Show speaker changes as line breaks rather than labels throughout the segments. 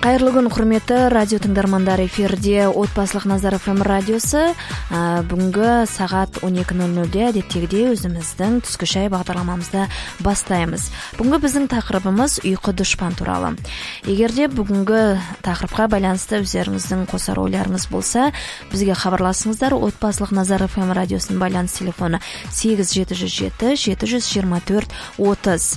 Кайырлы күн, құрметті радио тыңдармандар, эфирде Отбасылық Назар ФМ радиосы. Бүгінгі сағат 12:00-де әдеттегідей өзіміздің түскі шай бағдарламамызды бастаймыз. Бүгінгі біздің тақырыбымыз ұйқы дұшпан туралы. Егерде бүгінгі тақырыпқа байланысты өздеріңіздің қосар ойларыңыз болса, бізге хабарласыңыздар. Отбасылық Назар ФМ радиосының байланыс телефоны 8707 724 30.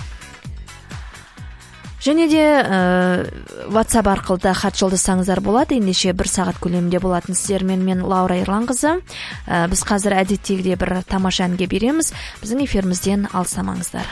Және де WhatsApp арқылы да хат жолдасаңыздар болады. Ендеше 1 сағат көлемінде болатын сіздермен мен Лаура Ерланқызы. Біз қазір әдеттегідей бір тамаша әнге береміз. Біздің эфирімізден алыстамаңыздар.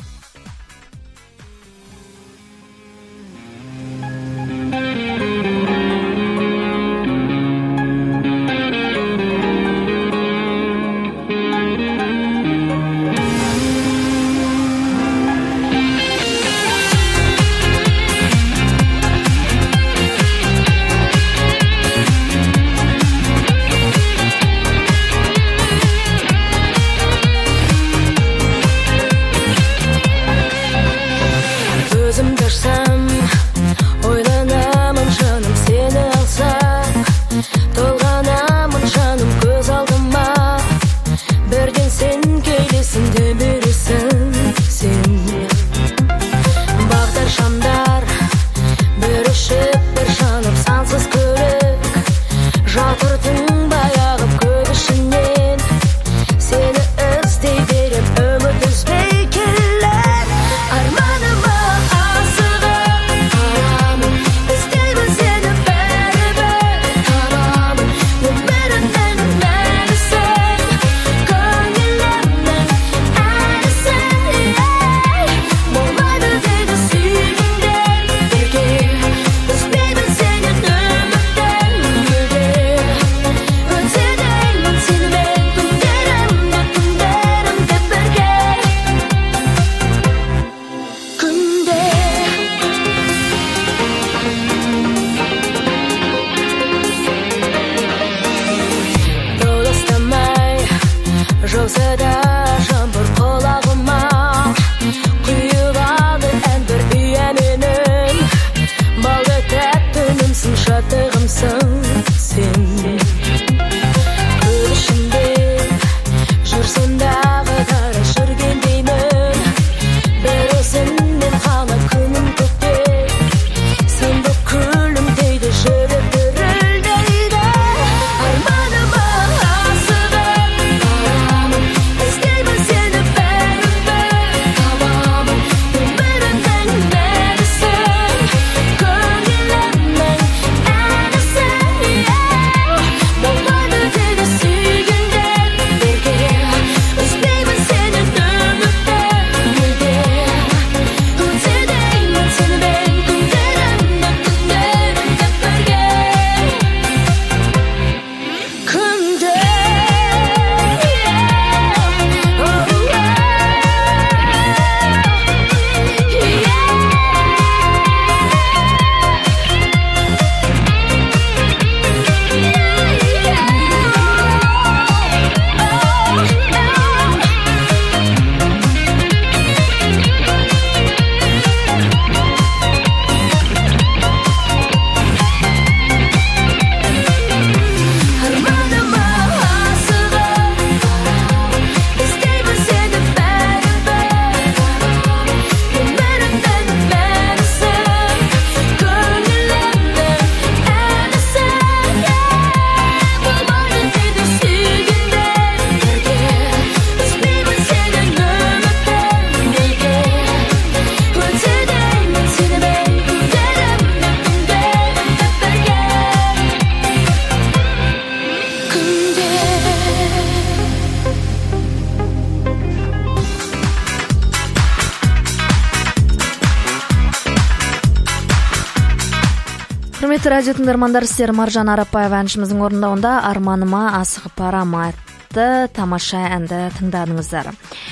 Радио тыңдармандар, сіздер Маржан Арапбаева әншіміздің орындауында «Арманыма асығып барам» атты тамаша әнді тыңдадыңыздар.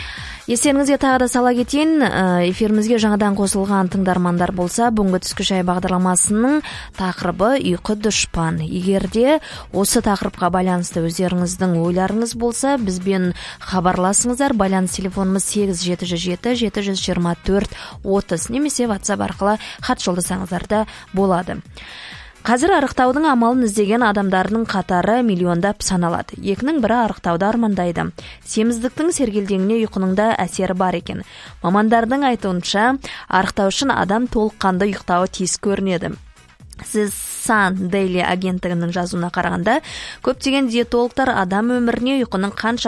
Естеріңізге тағы да сала кетейін, эфирімізге жаңадан қосылған тыңдармандар болса, бүгінгі түскі шай бағдарламасының тақырыбы ұйқы дұшпан. Егерде осы тақырыпқа байланысты өздеріңіздің ойларыңыз болса, бізбен хабарласыңыздар. Байланыс телефонымыз 8777-724-30 немесе WhatsApp арқылы хат жолдасаңыздар да болады. Қазір арықтаудың амалын іздеген адамдардың қатары миллиондап саналады. Екінің бірі арықтауды армандайды. Семіздіктің сергелдеңіне ұйқының да әсері бар екен. Мамандардың айтуынша, арықтау үшін адам толыққанды ұйықтауы тиіс көрінеді. Сіз Сан Дейли агенттігінің жазуына қарағанда, көптеген диетологтар адам өміріне ұйқының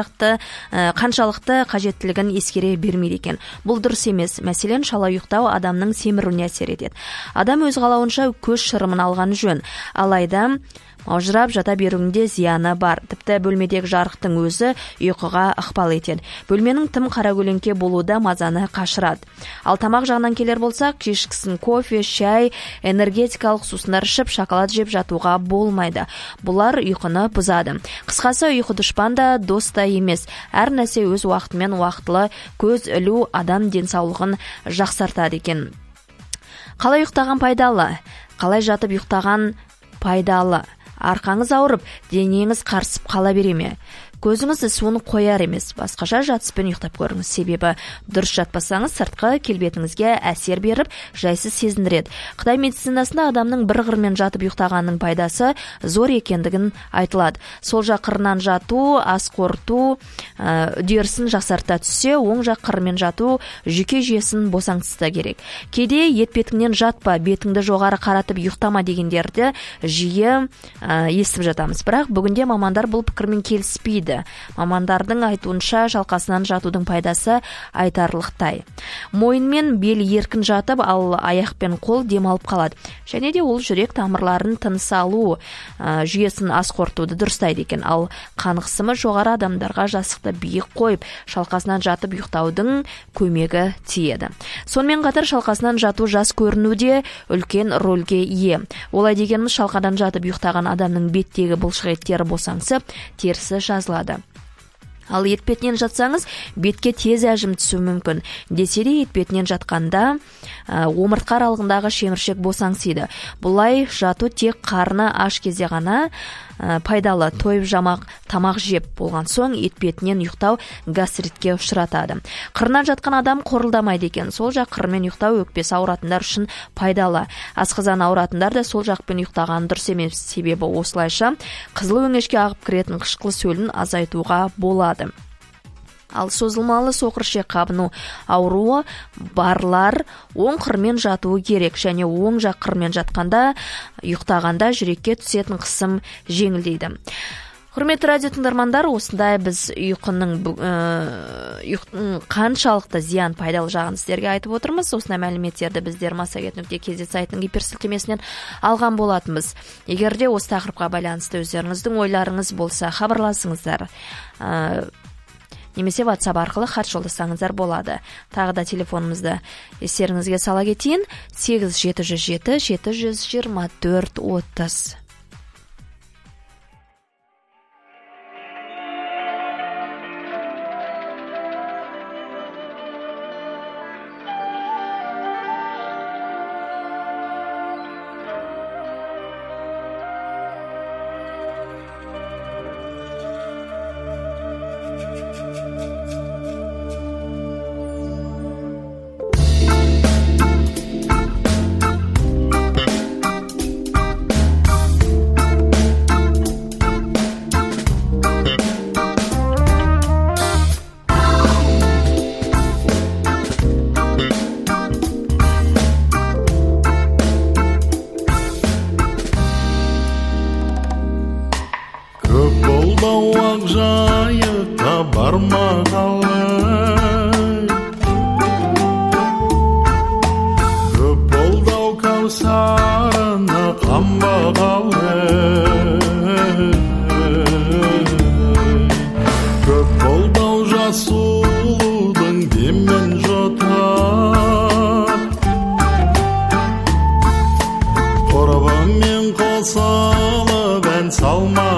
қаншалықты қажеттілігін ескере бермейді екен. Бұл дұрыс емес. Мәселен, шала ұйықтау адамның семіруіне әсер етеді. Адам өз қалауынша көз шырымын алған жөн. Алайда маужырап жата беруінде зияны бар. Тіпті бөлмедегі жарықтың өзі ұйқыға ықпал етеді. Бөлменің тым қаракөлеңке болуы мазаны қашырады. Ал тамақ жағынан келер болсақ, кешкісін кофе, шай, энергетикалық сусындар ішіп, шоколад жеп жатуға болмайды. Бұлар ұйқыны бұзады. Қысқасы, ұйқы дұшпан да, дос та емес. Әр нәрсе өз уақытымен уақытылы көз ілу адам денсаулығын жақсартады екен. Қалай ұйықтаған пайдалы? Қалай жатып ұйықтаған пайдалы? Арқаңыз ауырып, денеңіз қарысып қала бере ме? Көзіңіз суын қояр емес, басқаша жатыспен ұйықтап көріңіз. Себебі дұрыс жатпасаңыз сыртқы келбетіңізге әсер беріп, жайсыз сезіндіреді. Қытай медицинасында адамның бір қырмен жатып ұйықтағанның пайдасы зор екендігін айтылады. Сол жақ қырынан жату, ас қорыту үдерісін жақсарта түссе, оң жақ қырмен жату жүйке жүйесін босаңсытса керек. Кейде ет бетіңнен жатпа, бетіңді жоғары қаратып ұйықтама дегендерді жиі естіп жатамыз. Бірақ бүгінде мамандар бұл пікірмен келіспейді. Мамандардың айтуынша шалқасынан жатудың пайдасы айтарлықтай. Мойын мен бел еркін жатып, ал аяқ пен қол демалып қалады. Және де ол жүрек тамырларын тыныс алу жүйесін ас қорытуды дұрыстайды екен. Ал қан қысымы жоғары адамдарға жастықты биік қойып, шалқасынан жатып ұйықтаудың көмегі тиеді. Сонымен қатар шалқасынан жату жас көрінуде үлкен рөлге ие. Олай дегеніміз, шалқадан жатып ұйықтаған адамның беттегі бұлшық еттері босаңсып, терісі жазылады. Ал етпетінен жатсаңыз, бетке тез әжім түсу мүмкін. Десе де етпетінен жатқанда омыртқа аралығындағы шеміршек босаңсиды. Бұлай жату тек қарны аш кезде ғана пайдалы. Тойып жамақ тамақ жеп болған соң етпетінен ұйықтау гастритке ұшыратады. Қырынан жатқан адам қорылдамайды екен. Сол жақ қырмен ұйықтау өкпесі ауыратындар үшін пайдалы. Асқазан ауыратындар да сол жақпен ұйықтаған дұрыс емес. Себебі осылайша қызыл өңешке ағып кіретін қышқыл сөлін азайтуға болады. Ал созылмалы соқыршек қабыну ауруы барлар оң қырмен жатуы керек, және оң жақ қырмен жатқанда, ұйықтағанда жүрекке түсетін қысым жеңілдейді. Құрметті радио тыңдармандар, осындай біз ұйқының қаншалықты зиян пайдалы жағын сіздерге айтып отырмыз. Осындай мәліметтерді біздер massagет.kz сайтының гиперсілтемесінен алған болатынбыз. Егер де осы тақырыпқа байланысты өздеріңіздің ойларыңыз болса, хабарласыңыздар. Немесе WhatsApp арқылы хат жолдасаңыздар болады. Тағы да телефонымызды естеріңізге сала кетейін: 8777-724-30.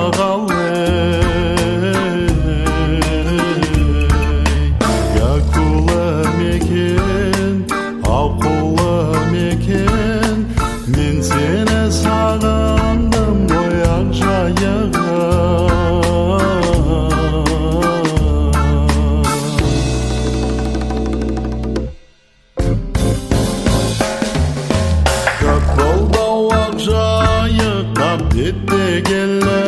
Yaku жетегеле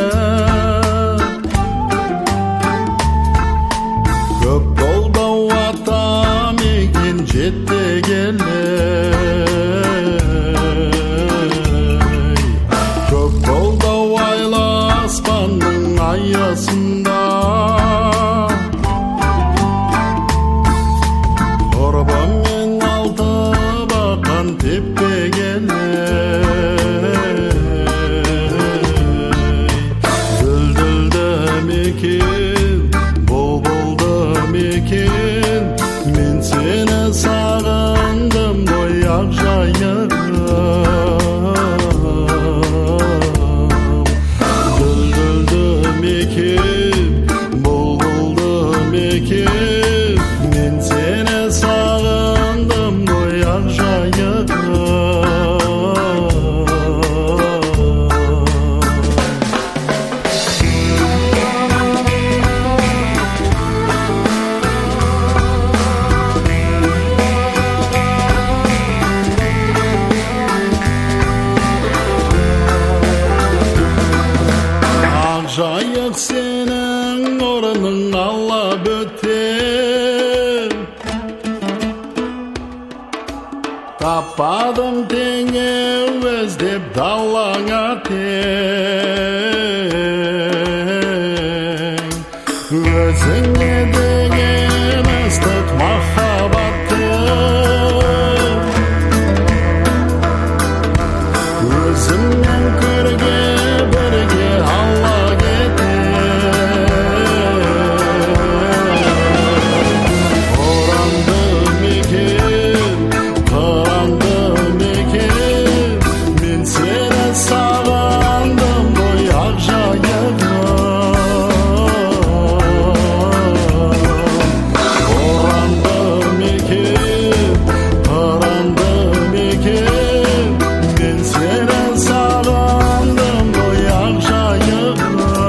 көп болдау атам екен жетегеле көп болдау айлы аспанның аясында Орбаммен алты бақан теппегеле Дүлдүлді мекен, бұлбұлды мекен Мен сені сағындым ғой ақ жайығым Дүлдүлді мекен, бұлбұлды мекен Мен сені сағындым ғой ақ жайығым Ақ жайық сенің орының алла бөтен Таппадым теңеу іздеп далаңа тең Өзіңе деген ыстық махаббатты Өзімнен көрге бірге алла Оранды мекен, қыранды мекен Мен сені сағындым ғой ақ жайығым Оранды мекен, қыранды мекен Мен сені сағындым ғой ақ жайығым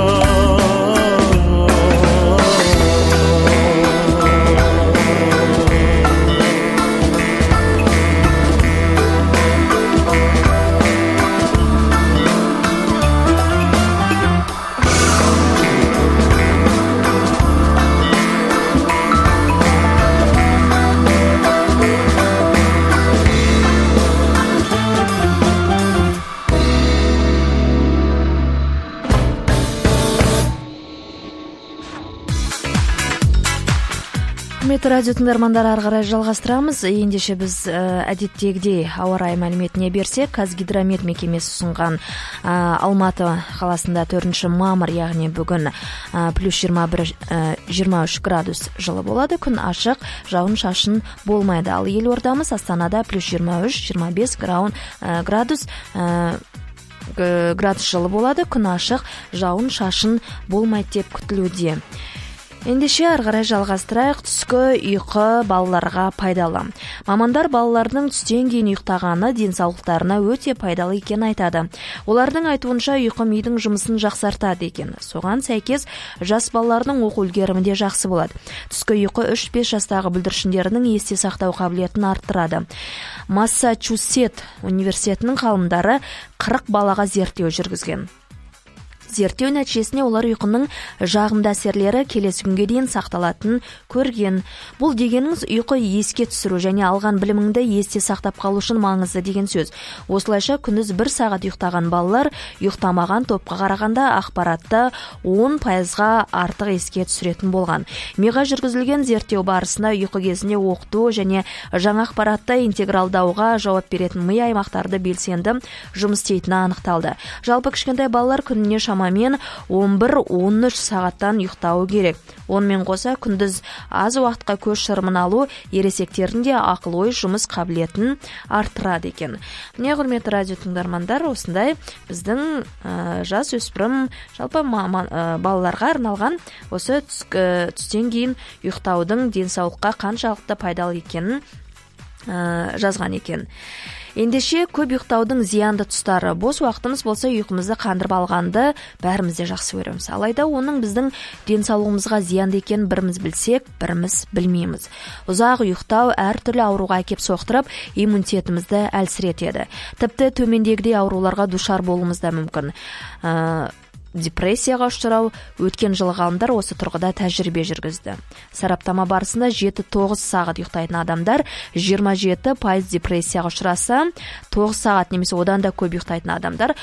Құрметті радио тыңдармандар, ары қарай жалғастырамыз. Ендеше біз әдеттегідей ауа райы мәліметіне берсек, Қазгидромет мекемесі ұсынған Алматы қаласында 4 мамыр, яғни бүгін плюс 23 градус жылы болады. Күн ашық, жауын-шашын болмайды. Ал елордамыз Астанада плюс 23-25 градус жылы болады. Күн ашық, жауын-шашын болмайды деп күтілуде. Ендеше ары қарай жалғастырайық. Түскі ұйқы балаларға пайдалы. Мамандар балалардың түстен кейін ұйықтағаны денсаулықтарына өте пайдалы екенін айтады. Олардың айтуынша ұйқы мидың жұмысын жақсартады екен. Соған сәйкес жас балалардың оқу үлгерімі де жақсы болады. Түскі ұйқы 3-5 жастағы бүлдіршіндердің есте сақтау қабілетін арттырады. Массачусетс университетінің ғалымдары 40 балаға зерттеу жүргізген. Зерттеу нәтижесінде олар ұйқының жағымды әсерлері келесі күнге дейін сақталатынын көрген. Бұл дегеніңіз ұйқы еске түсіру және алған біліміңді есте сақтап қалу үшін маңызды деген сөз. Осылайша күндіз 1 сағат ұйықтаған балалар ұйықтамаған топқа қарағанда ақпаратты 10%-ға артық еске түсіретін болған. Миға жүргізілген зерттеу барысында ұйқы кезінде оқыту және жаңа ақпаратты интегралдауға жауап беретін ми аймақтарды белсенді жұмыс істейтіні анықталды. Жалпы кішкентай балалар күніне шамамен 11-13 сағаттан ұйықтауы керек. Онымен қоса күндіз аз уақытқа көз шырымын алу ересектердің де ақыл-ой жұмыс қабілетін арттырады екен. Міне құрметті радио тыңдармандар, осындай біздің жас өспірім жалпы балаларға арналған осы түстен кейін ұйықтаудың денсаулыққа қаншалықты пайдалы екенін жазған екен. Ендеше көп ұйықтаудың зиянды тұстары. Бос уақытымыз болса ұйқымызды қандырып алғанды бәріміз де жақсы көреміз. Алайда оның біздің денсаулығымызға зиянды екенін біріміз білсек, біріміз білмейміз. Ұзақ ұйықтау әртүрлі ауруға әкеп соқтырып, иммунитетімізді әлсіретеді. Тіпті төмендегідей ауруларға душар болуымыз да мүмкін. Депрессияға ұшырау. Өткен жылы ғалымдар осы тұрғыда тәжірибе жүргізді. Сараптама барысында 7-9 сағат ұйықтайтын адамдар 27% депрессияға ұшыраса, 9 сағат немесе одан да көп ұйықтайтын адамдар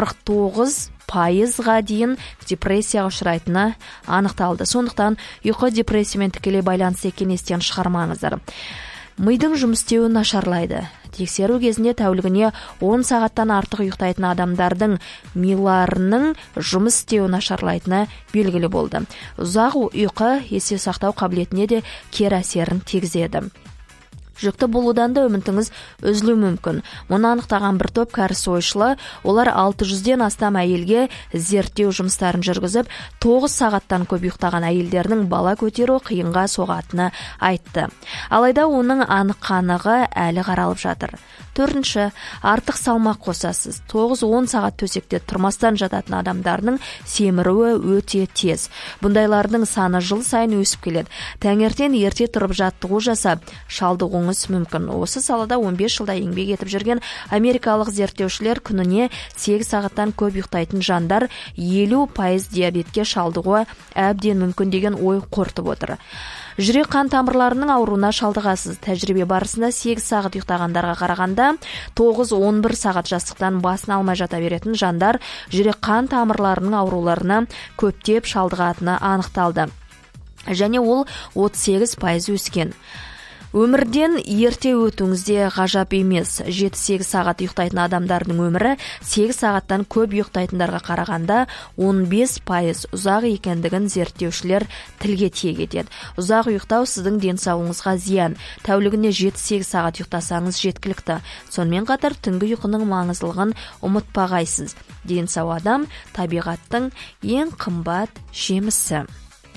49%-ға дейін депрессияға ұшырайтыны анықталды. Сондықтан ұйқы депрессиямен тікелей байланысты екенін естен шығармаңыздар. Мидың жұмыс істеуі нашарлайды. Тексеру кезінде тәулігіне 10 сағаттан артық ұйықтайтын адамдардың миларының жұмыс істеуі нашарлайтыны белгілі болды. Ұзақ ұйқы есте сақтау қабілетіне де кері әсерін тигізеді. Жүкті болудан да үмітіңіз үзілуі мүмкін. Мұны анықтаған бір топ кәріс ойшылы, олар 600-ден астам әйелге зерттеу жұмыстарын жүргізіп, 9 сағаттан көп ұйықтаған әйелдердің бала көтеру қиынға соғатыны айтты. Алайда оның анық-қанығы әлі қаралып жатыр. 4-ші, артық салмақ қосасыз. 9-10 сағат төсекте тұрмастан жататын адамдардың семіруі өте тез. Бұндайлардың саны жыл сайын өсіп келеді. Таңертең ерте тұрып жаттығу жасап, шалдығуыңыз мүмкін. Осы салада 15 жылда еңбек етіп жүрген америкалық зерттеушілер күніне 8 сағаттан көп ұйықтайтын жандар 50% диабетке шалдығуы әбден мүмкін деген ой қорытып отыр. Жүрек қан тамырларының ауруына шалдығасыз. Тәжірибе барысында 8 сағат ұйықтағандарға қарағанда 9-11 сағат жастықтан басын алмай жата беретін жандар жүрек қан тамырларының ауруларына көптеп шалдығатыны анықталды. Және ол 38% өскен. Өмірден ерте өтуіңізде ғажап емес. 7-8 сағат ұйықтайтын адамдардың өмірі 8 сағаттан көп ұйықтайтындарға қарағанда 15% ұзақ екендігін зерттеушілер тілге тиек етеді. Ұзақ ұйықтау сіздің денсаулығыңызға зиян. Тәулігіне 7-8 сағат ұйықтасаңыз жеткілікті. Сонымен қатар түнгі ұйқының маңыздылығын ұмытпағайсыз. Денсау адам табиғаттың ең қымбат жемісі.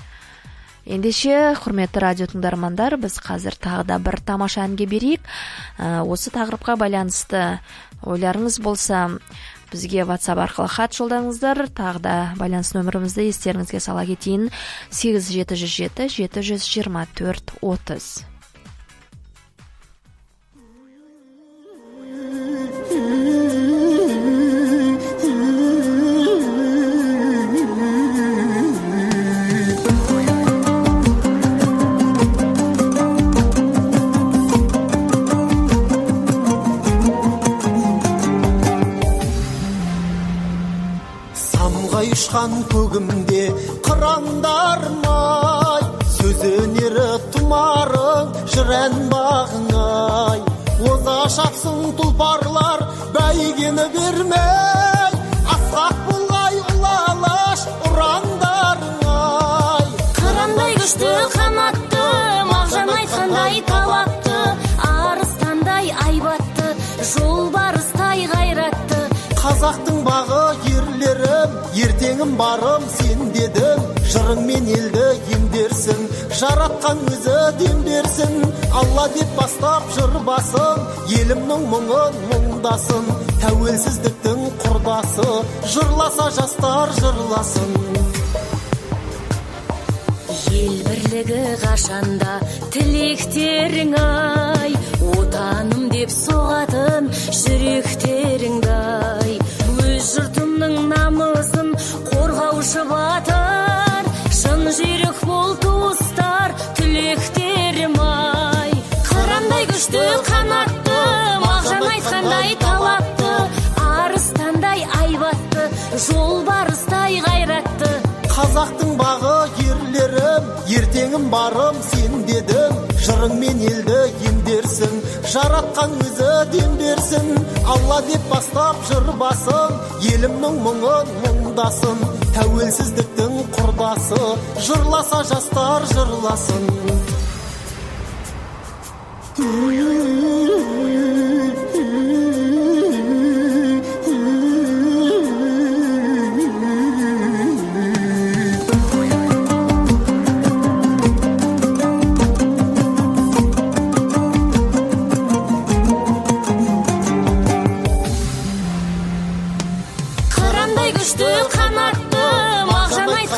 Ендеше, құрметті радио тыңдармандар, біз қазір тағы да бір тамаша әнге берейік. Осы тақырыпқа байланысты ойларыңыз болса, бізге WhatsApp арқылы хат жолдаңыздар. Тағы да байланыс нөмірімізді естеріңізге сала кетейін: 8707 724 30.
Ұшқан көгімде қырандармай, сөз өнері тұмарың жүрән бағыңай. Оза шапсын тұлпарлар бәйгені бермей, асқақ болғай ұлалаш ұрандарыңай.
Қырандай күшті қанатты, мағжан айтқандай талапты, арыстандай айбатты, жолбарыстай ғайратты.
Қазақтың бағы ерлерім, ертеңім барым сен дедім. Жырыңмен елді емдерсің, жаратқан өзі дем берсін. Алла деп бастап жыр басын, елімнің мұңын мұңдасын. Тәуелсіздіктің құрдасы, жырласа жастар жырласын.
Ел бірлігі қашанда тілектерің ай, отаным деп соғатын жүректеріңді ай. Өз жұртымның намысын қорғаушы батыр, шын жүйрік бол туыстар тілектерім ай. Қырандай күшті қанатты, мағжан айтқандай талапты, арыстандай айбатты, жолбарыстай ғайратты.
Қазақтың бағы ерлерім, ертеңім барым сен дедім. Жырыңмен елді емдерсің, жаратқан өзі дем берсін. Алла деп бастап жыр басын, елімнің мұңын мұңдасын. Тәуелсіздіктің құрдасы, жырласа жастар жырласын.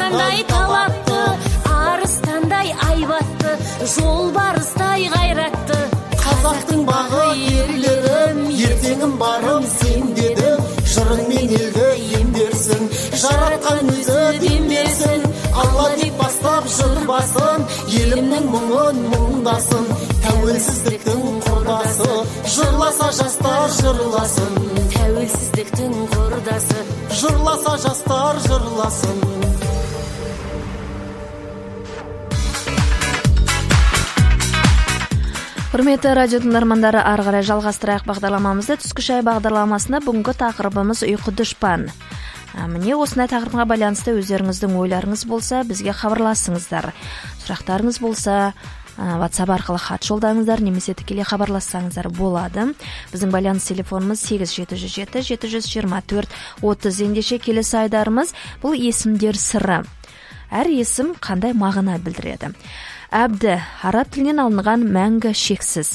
қандай талапты, арыстандай айбатты, жолбарыстай қайратты.
Қазақтың бағы ерлерім, ертеңім барым сен дедім. Жырыңмен елді емдерсің, жаратқан өзі дем берсін. Алла деп бастап жыр басын, елімнің мұңын мұңдасын. Тәуелсіздіктің құрдасы, жырласа жастар жырласын.
Тәуелсіздіктің құрдасы,
жырласа жастар жырласын.
Құрметті радио тыңдармандары, ары қарай жалғастырайық бағдарламамызды. Түскі шай бағдарламасында бүгінгі тақырыбымыз ұйқы дұшпан. Міне осындай тақырыпқа байланысты өздеріңіздің ойларыңыз болса, бізге хабарласыңыздар. Сұрақтарыңыз болса, WhatsApp арқылы хат жолдаңыздар, немесе тікелей хабарлассаңыздар болады. Біздің байланыс телефонымыз 8777-724-30. Ендеше келесі айдарымыз бұл есімдер сыры. Әр есім қандай мағына білдіреді? Әбді араб тілінен алынған мәңгі шексіз.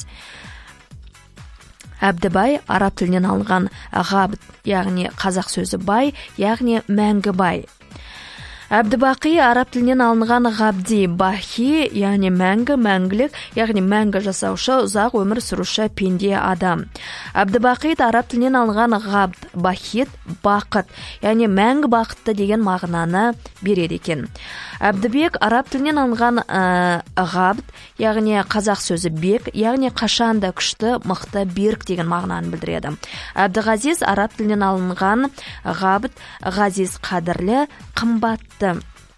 Әбдібай араб тілінен алынған ғабд, яғни қазақ сөзі бай, яғни мәңгі бай. Әбдібақи араб тілінен алынған ғабди, бахи, яғни мәңгі, мәңгілік, яғни мәңгі жасаушы, ұзақ өмір сүруші пенде адам. Әбдібақит араб тілінен алынған ғабд, бахит, бақыт, яғни мәңгі бақытты деген мағынаны береді екен. Әбдібек араб тілінен алынған ғабд, яғни қазақ сөзі бек, яғни қашанда күшті, мықты, берік деген мағынаны білдіреді. Әбдіғазиз араб тілінен алынған ғабд, ғазиз қадірлі, қымбатты.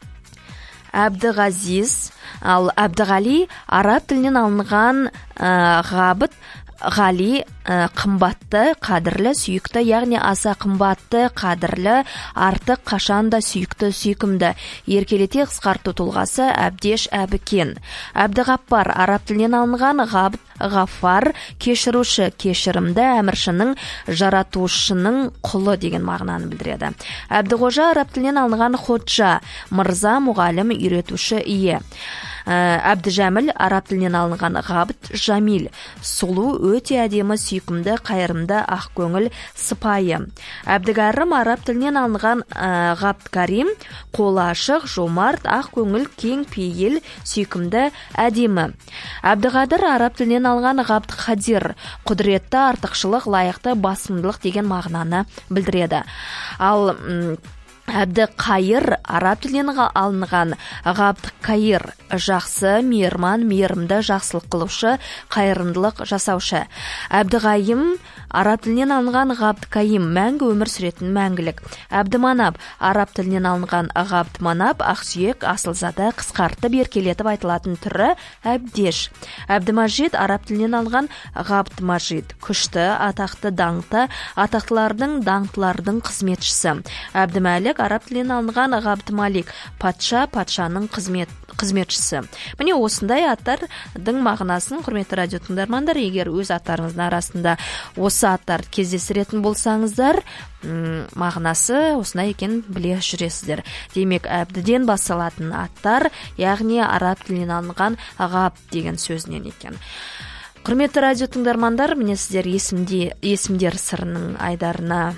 Әбдіғазиз, ал Әбдіғали араб тілінен алынған ғабд, ғали, қымбатты, қадірлі, сүйікті, яғни аса қымбатты, қадірлі, артық, қашанда сүйікті, сүйкімді. Еркелете қысқарту тұлғасы әбдеш, әбікен. Әбдіғаппар араб тілінен алынған ғабд, ғафар, кешіруші, кешірімді, әміршінің, жаратушының құлы деген мағынаны білдіреді. Әбдіғожа араб тілінен алынған ходжа, мырза, мұғалім, үйретуші, ие. Әбдіжәміл араб тілінен алынған ғабд, жамил, сұлу, өте әдемі, сүйкімді, қайырымды, ақкөңіл, сыпайы. Әбдігәрім араб тілінен алынған ғабд карим, қолы ашық, жомарт, ақкөңіл, кең пейіл, сүйкімді, әдемі. Әбдіғадыр араб тілінен алынған ғабд қадир, құдіретті, артықшылық, лайықты, басымдылық деген мағынаны білдіреді. Ал Әбді қайыр араб тілінен алынған ғабд кайыр, жақсы, мейірман, мейірімді, жақсылық қылушы, қайырымдылық жасаушы. Әбді ғайым араб тілінен алынған ғабд кайым, мәңгі өмір сүретін мәңгілік. Әбді манап араб тілінен алынған ғабд манап, ақсүйек, асылзада, қысқартып, еркелетіп айтылатын түрі әбдеш. Әбді мажид араб тілінен алынған ғабд мажид, күшті, атақты, даңқты, атақтылардың, даңқтылардың қызметшісі. Әбді мәлік араб тілінен алынған ғабд малик, патша, патшаның қызметшісі. Міне осындай аттардың мағынасын, құрметті радио тыңдармандар, егер өз аттарыңыздың арасында осы аттар кездестіретін болсаңыздар, мағынасы осындай екен біле жүресіздер. Демек, әбдіден басталатын аттар, яғни араб тілінен алынған ғабд деген сөзінен екен. Құрметті радио тыңдармандар, міне сіздер есімдер сырының айдарына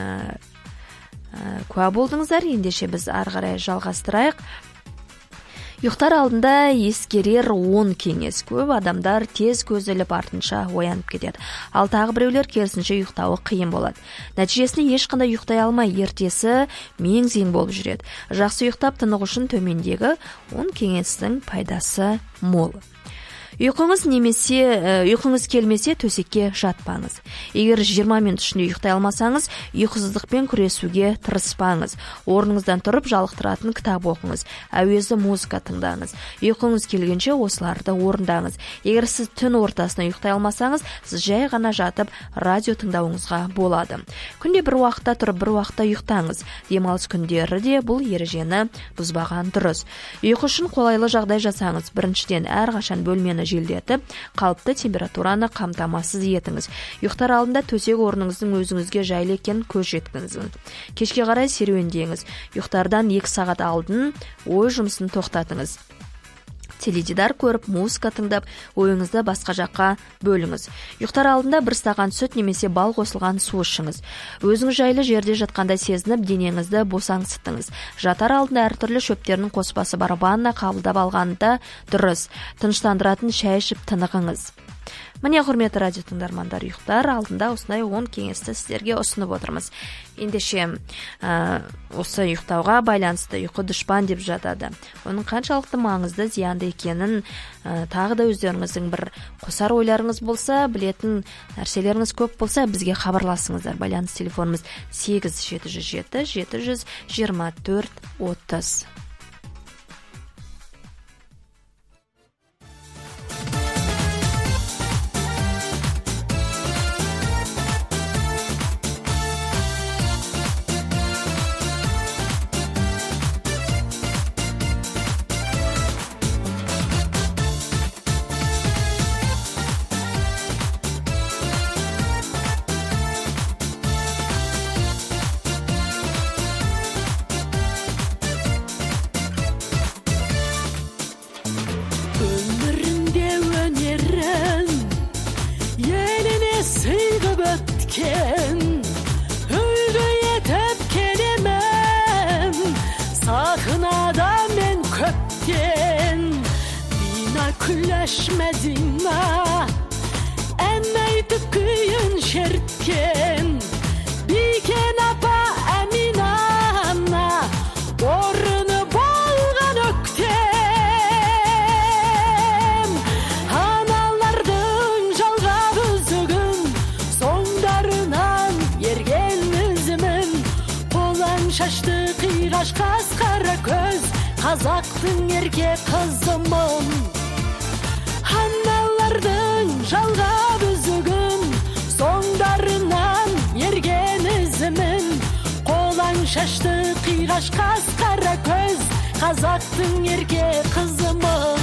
куә болдыңыздар. Ендеше біз ары қарай жалғастырайық. Ұйықтар алдында ескерер 10 кеңес. Көп адамдар тез көз іліп артынша оянып кетеді. Ал тағы біреулер керісінше ұйықтауы қиын болады. Нәтижесінде ешқандай ұйықтай алмай ертесі мең-зең болып жүреді. Жақсы ұйықтап тынық үшін төмендегі 10 кеңестің пайдасы мол. Ұйқыңыз келмесе төсекке жатпаңыз. Егер 20 минут ішінде ұйықтай алмасаңыз, ұйқысыздықпен күресуге тырыспаңыз. Орныңыздан тұрып жалықтыратын кітап оқыңыз, әуезді музыка тыңдаңыз. Ұйқыңыз келгенше осыларды орындаңыз. Егер сіз түн ортасында ұйықтай алмасаңыз, сіз жай ғана жатып радио тыңдауыңызға болады. Күнде бір уақытта тұрып, бір уақытта ұйықтаңыз. Демалыс күндері де бұл ережені бұзбаған дұрыс. Ұйқы үшін қолайлы жағдай жасаңыз. Біріншіден, әрқашан бөлмені желдетіп, қалыпты температураны қамтамасыз етіңіз. Ұйықтар алдында төсек орныңыздың өзіңізге жайлы екенін көз жеткізіңіз. Кешке қарай серуендеңіз. Ұйықтардан 2 сағат алдын ой жұмысын тоқтатыңыз. теледидар көріп, музыка тыңдап, ойыңызды басқа жаққа бөліңіз. Ұйықтар алдында бір стакан сүт немесе бал қосылған су ішіңіз. Өзіңіз жайлы жерде жатқандай сезініп, денеңізді босаңсытыңыз. Жатар алдында әртүрлі шөптерінің қоспасы бар ванна қабылдап алғанда дұрыс. Тыныштандыратын шай ішіп тынығыңыз. Міне, құрметті радио тыңдармандар, ұйықтар алдында осындай 10 кеңесті сіздерге ұсынып отырмыз. Ендеше, осы ұйықтауға байланысты ұйқы дұшпан деп жатады. Оның қаншалықты маңызды, зиянды екенін тағы да өздеріңіздің бір қосар ойларыңыз болса, білетін нәрселеріңіз көп болса, бізге хабарласыңыздар. Байланыс телефонымыз 8-707-724-30.
Қазақтың ерке қызымын, аналардың жалғап үзігін, соңдарынан ерген ізімін, қолаң шашты қиғаш қас қара көз, қазақтың ерке қызымын.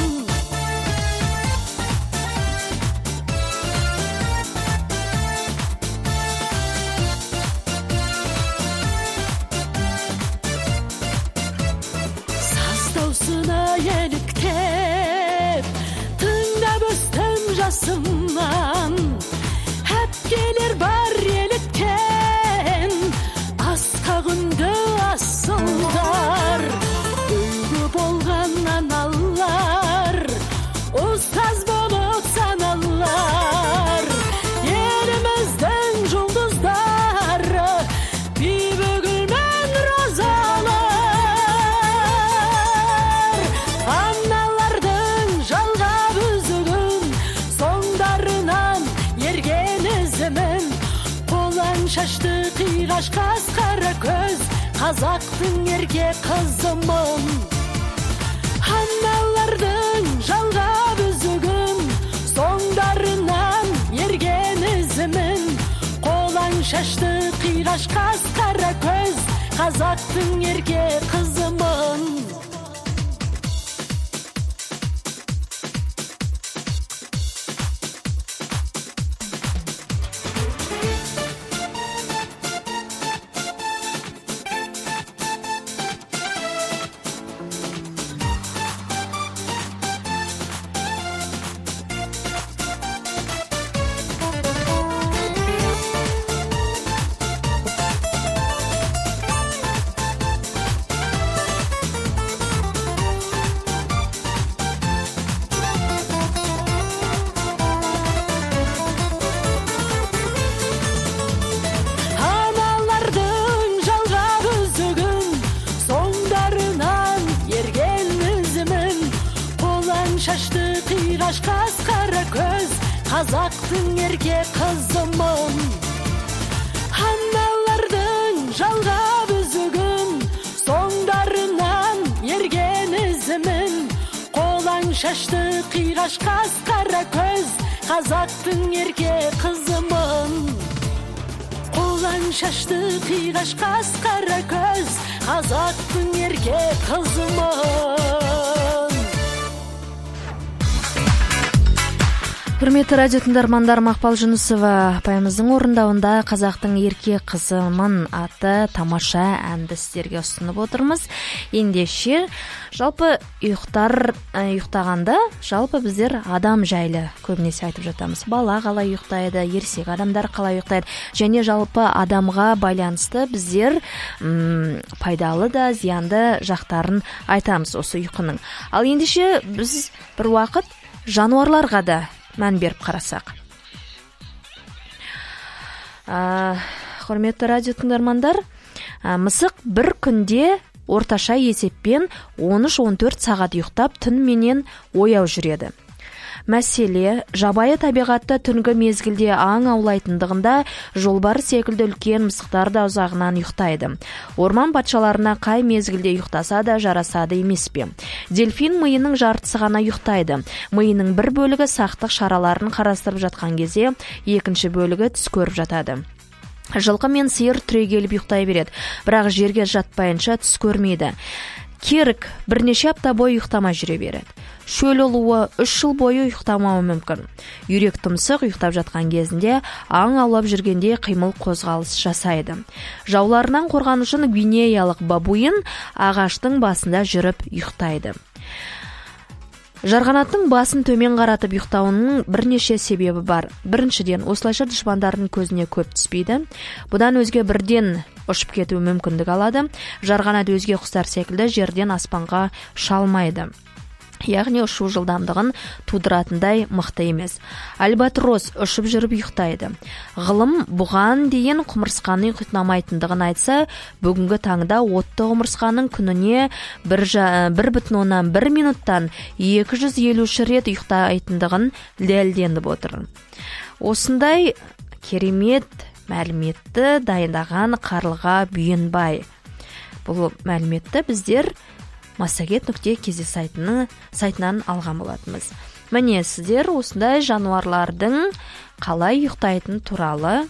Еліктеп, тыңдап өстім жасымнан, әпкелер бар еліткен, асқағынды асылдар, үлгі болған аналар, ұстаз болып саналар, еліміздің жұлдыздары, бибігүл мен розалар. Аналардың жалғап үзігін, соңдарынан ерген ізімін, қолаң шашты қиғаш қас қара көз, қазақтың ерке қызымын. Аналардың жалғап үзігін, соңдарынан ерген ізімін, қолаң шашты қиғаш қас қара көз, қазақтың ерке қызымын. Қазақтың ерке қызымын, аналардың жалғап үзігін, соңдарынан ерген ізімін, қолаң шашты қиғаш қас қара көз, қазақтың ерке қызымын. Қолаң шашты қиғаш қас қара көз, қазақтың ерке қызымын.
Құрметті радио тыңдармандар, Мақпал Жүнісова апайымыздың орындауында қазақтың ерке қызымын атты тамаша әнді сіздерге ұсынып отырмыз. Ендеше, жалпы ұйықтағанда, жалпы біздер адам жайлы көбінесе айтып жатамыз. Бала қалай ұйықтайды, ересек адамдар қалай ұйықтайды, және жалпы адамға байланысты біздер пайдалы да, зиянды жақтарын айтамыз осы ұйқының. Ал ендеше біз бір уақыт жануарларға да мән беріп қарасақ. Құрметті радио тыңдармандар, мысық бір күнде орташа есеппен 13-14 сағат ұйықтап түнменен ояу жүреді. Мәселе, жабайы табиғатта түнгі мезгілде аң аулайтындығында жолбарыс секілді үлкен мысықтар да ұзағынан ұйықтайды. Орман патшаларына қай мезгілде ұйықтаса да жарасады емес пе? Дельфин миының жартысы ғана ұйықтайды. Миының бір бөлігі сақтық шараларын қарастырып жатқан кезде, екінші бөлігі түс көріп жатады. Жылқы мен сиыр түрегеліп ұйықтай береді, бірақ жерге жатпайынша түс көрмейді. Керік бірнеше апта бойы ұйықтамай жүре береді. Шөл ұлуы 3 жыл бойы ұйықтамауы мүмкін. Үйрек тұмсық ұйықтап жатқан кезінде аң аулап жүргенде қимыл қозғалыс жасайды. Жауларынан қорғану үшін гвинеялық бабуин ағаштың басында жүріп ұйықтайды. Жарғанаттың басын төмен қаратып ұйықтауының бірнеше себебі бар. Біріншіден, осылайша дұшпандардың көзіне көп түспейді. Бұдан өзге бірден ұшып кету мүмкіндік алады. Жарғанат өзге құстар секілді жерден аспанға шалмайды. Яғни ұшу жылдамдығын тудыратындай мықты емес. Альбатрос ұшып жүріп ұйықтайды. Ғылым бұған дейін құмырсқаның ұйықтамайтындығын айтса, бүгінгі таңда отты құмырсқаның күніне 1,1 минуттан 253 рет ұйықтайтындығын дәлелденіп отыр. Осындай керемет мәліметті дайындаған Қарлыға Бүйенбай. Бұл мәліметті біздер Массагет.kz сайтынан алған болатымыз. Міне сіздер осындай жануарлардың қалай ұйықтайтын туралы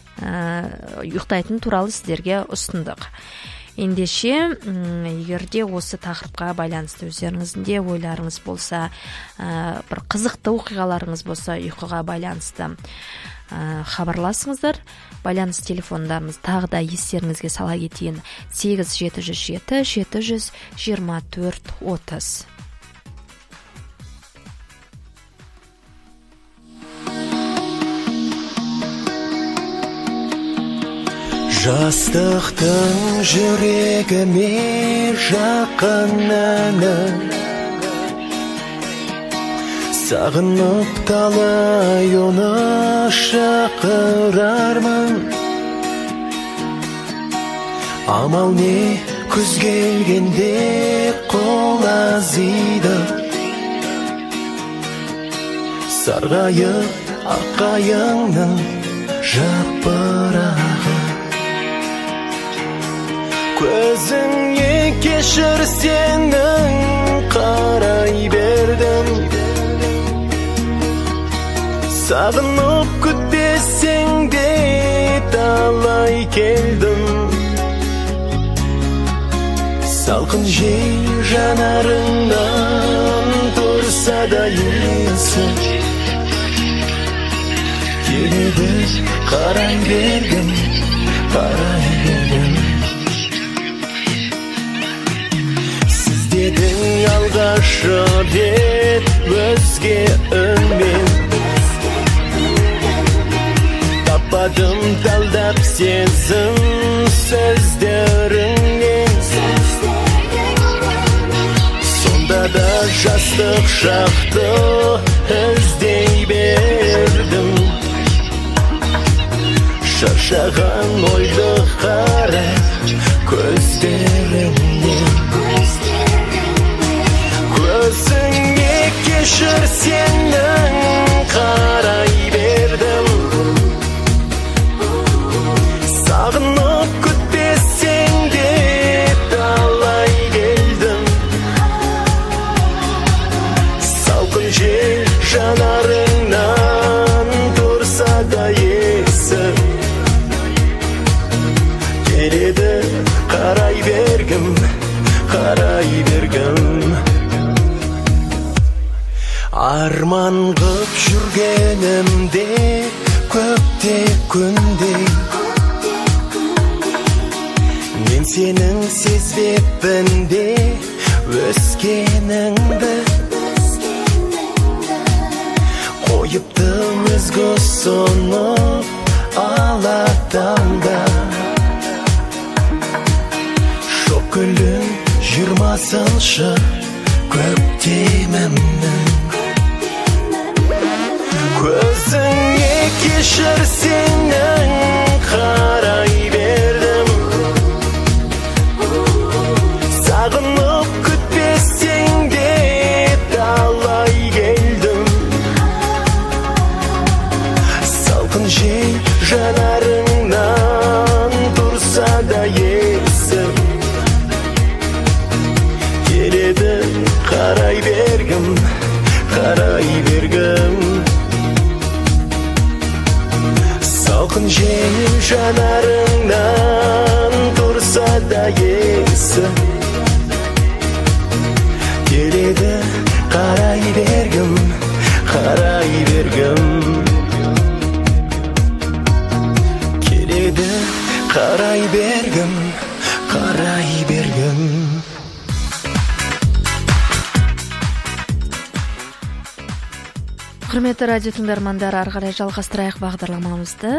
сіздерге ұсындық. Ендеше, егерде осы тақырыпқа байланысты өздеріңіздің де ойларыңыз болса, бір қызықты оқиғаларыңыз болса, ұйқыға байланысты хабарласыңыздар. Байланыс телефондарымыз тағы да естеріңізге сала кетейін: 8707 724 30.
Жастықтың жүрегіме жақын әні, сағынып талай оны шақырармын. Амал не, күз келгенде қол азиды, сарғайып аққайыңның жапырағы. Көзіңе кешір сенің қарай бердім, сағынып күтпесең де талай келдім. Салқын жел жанарыңнан тұрса да есі, келеді қарай бергім, қарай бергім. Сіз дедің алғашы рет өзге үнмен, таппадым талдап сезім сөздеріңнен. Сонда да жастық шақты іздей бердім, шаршаған ойды қарап көздеріңнен. Көзіңе кешір сенің қарай бердім, сағынып күтпесең де талай келдім. Салқын жел жанарыңнан тұрса да есі, келеді қарай бергім, қарай бергім. Арман қып жүрген жүргенімде көкте күндей мен сенің сезбеппін де өскеніңді қойыптым өзге сұнып алатамда шөкілін 20-шы көктемімнің көзіңе кешір сенің қарай бердім сағынып күтпесең де талай келдім салқын жел жанарыңнан тұрса да есім келеді қарай бергім салқын жел жанарыңнан тұрса да есім келеді қарай бергім келеді қарай бергім
Құрметті радио тыңдармандар, ары қарай жалғастырайық бағдарламамызды.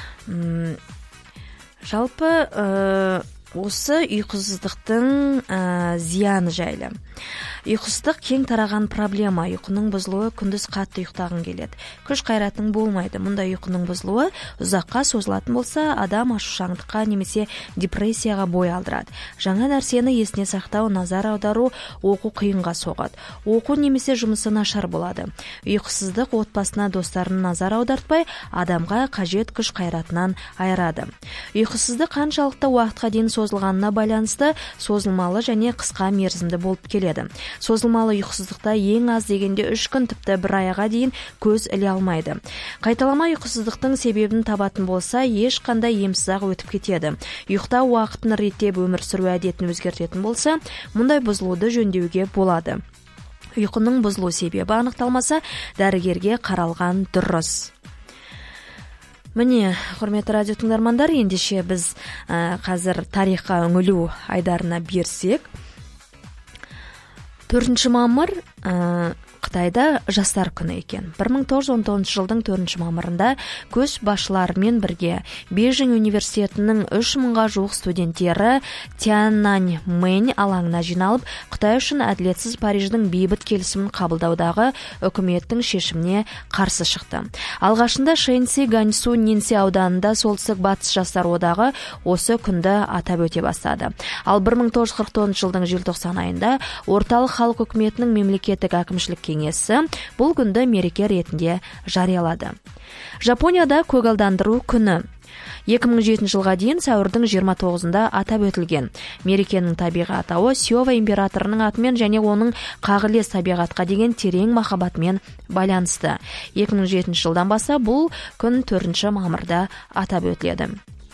Жалпы осы ұйқысыздықтың зияны жайлы. Ұйқысыздық кең тараған проблема. Ұйқының бұзылуы күндіз қатты ұйықтағың келеді. Күш қайратың болмайды. Мұндай ұйқының бұзылуы ұзаққа созылатын болса, адам ашушаңдыққа немесе депрессияға бой алдырады. Жаңа нәрсені есіне сақтау, назар аудару, оқу қиынға соғады. Оқу немесе жұмысы нашар болады. Ұйқысыздық отбасына, достарын назар аудартпай, адамға қажет күш қайратынан айырады. Ұйқысыздық қаншалықты уақытқа дейін созылғанына байланысты созылмалы және қысқа мерзімді болып келеді. Созылмалы ұйқысыздықта ең аз дегенде 3 күн, тіпті 1 айға дейін көз іле алмайды. Қайталама ұйқысыздықтың себебін табатын болса, ешқандай емсіз-ақ өтіп кетеді. Ұйықтау уақытын реттеп өмір сүру әдетін өзгертетін болса, мұндай бұзылуды жөндеуге болады. Ұйқының бұзылу себебі анықталмаса, дәрігерге қаралған дұрыс. Міне, құрметті радио тыңдармандар, ендеше біз қазір тарихқа үңілу айдарына берсек, 4 мамыр Қытайда жастар күні екен. 1919 жылдың 4 мамырында көш басшыларымен бірге Бейжің университетінің 3000-ға жуық студенттері Тяньаньмэнь алаңына жиналып, Қытай үшін әділетсіз Париждің бейбіт келісімін қабылдаудағы үкіметтің шешіміне қарсы шықты. Алғашында Шэньси, Ганьсу, Нинси ауданында солтүстік батыс жастар одағы осы күнді атап өте бастады. Ал 1949 жылдың желтоқсан айында орталық халық үкіметінің мемлекеттік әкімшілік кеңесі бұл күнді мереке ретінде жариялады. Жапонияда көгалдандыру күні 2007 жылға дейін сәуірдің 29-ында атап өтілген. Мерекенің табиғи атауы Сёва императорының атымен және оның қағылез табиғатқа деген терең махаббатымен байланысты. 2007 жылдан бастап бұл күн 4 мамырда атап өтіледі.